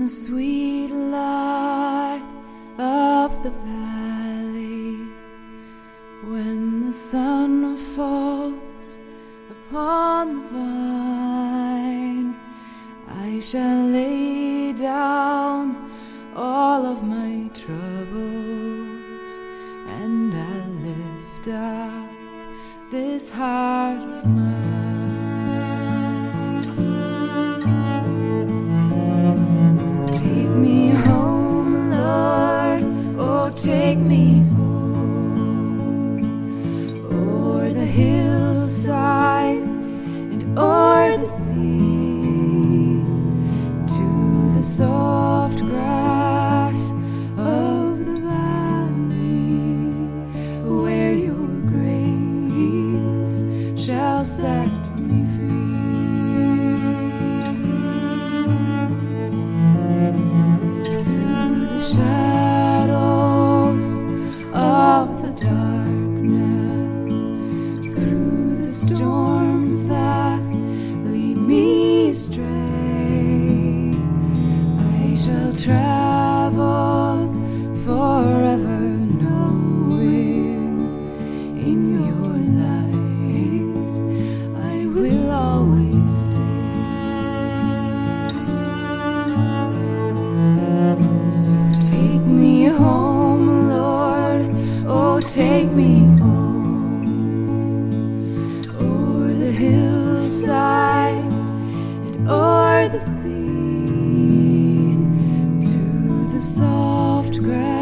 sweet light of the valley, when the sun falls upon the vine, I shall lay down all of my troubles, and I'll lift up this heart of mine. Take me home, Lord, oh take me home, o'er the hillside and o'er the sea, to the soft grass of the valley, where your grace shall set me free. Through the shadows of the darkness, through the storms that lead me astray, I shall travel forever, knowing in your light I will always stay. So take me home, Lord, oh take me home, o'er the hillside and o'er the sea, to the soft grass